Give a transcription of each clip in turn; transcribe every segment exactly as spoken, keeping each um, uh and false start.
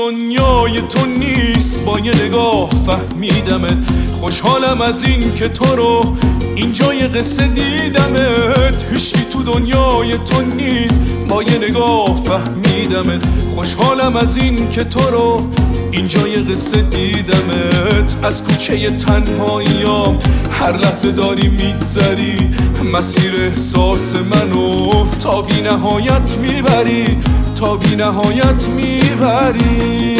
دنیای تو نیست، با یه نگاه فهمیدمت. خوشحالم از این که تو رو اینجای قصه دیدمت. هیچکی تو دنیای تو نیست، با یه نگاه فهمیدمت. خوشحالم از این که تو رو اینجای قصه دیدمت. از کوچه تنهاییام هر لحظه داری میگذری، مسیر احساس منو تا بی نهایت میبری، تا بی نهایت میبری.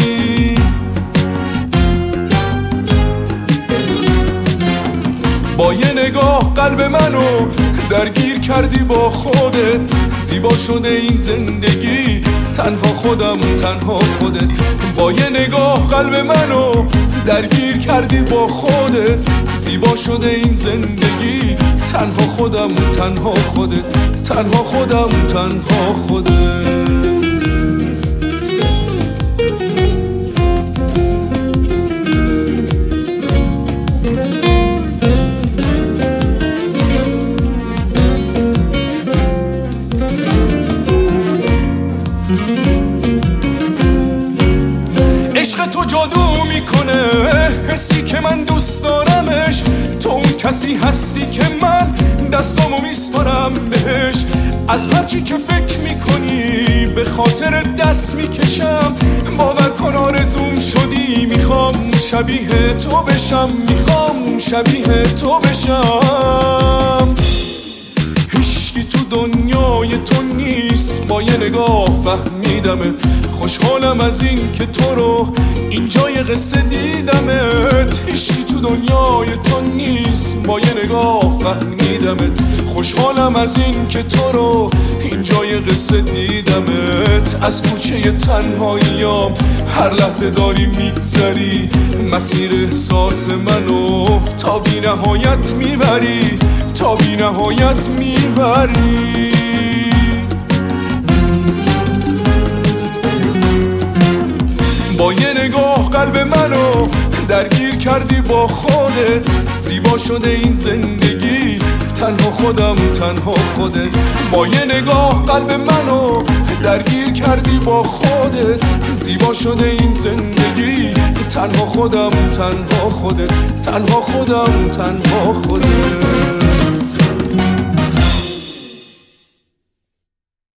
با یه نگاه قلب منو درگیر کردی با خودت. زیبا شده این زندگی، تنها خودم تنها خودت. با یه نگاه قلب منو درگیر کردی با خودت. زیبا شده این زندگی، تنها خودم تنها خودت. تنها خودم تنها خودت. عشق تو جادو میکنه، حسی که من دوست دارمش. تو اون کسی هستی که من دستامو میسپارم بهش. از هرچی که فکر میکنی به خاطر دست میکشم. باور کن آرزوم شدی، میخوام شبیه تو بشم، میخوام شبیه تو بشم. هیچکی تو دنیای تو نیست، با یه نگاه فهمیدمت. خوشحالم از این که تو رو اینجای قصه دیدمت. هیچکی تو دنیای تو نیست، با یه نگاه فهمیدمت. خوشحالم از این که تو رو اینجای قصه دیدمت. از کوچه تنهاییام هر لحظه داری میگذری، مسیر احساس منو تا بی نهایت میبری، تا بی نهایت میبری. با یه نگاه قلب منو درگیر کردی با خودت. زیبا شده این زندگی، تنها خودم تنها خودت. با یه نگاه قلب منو درگیر کردی با خودت. زیبا شده این زندگی، تنها خودم تنها خودت. تنها خودم تنها خودت.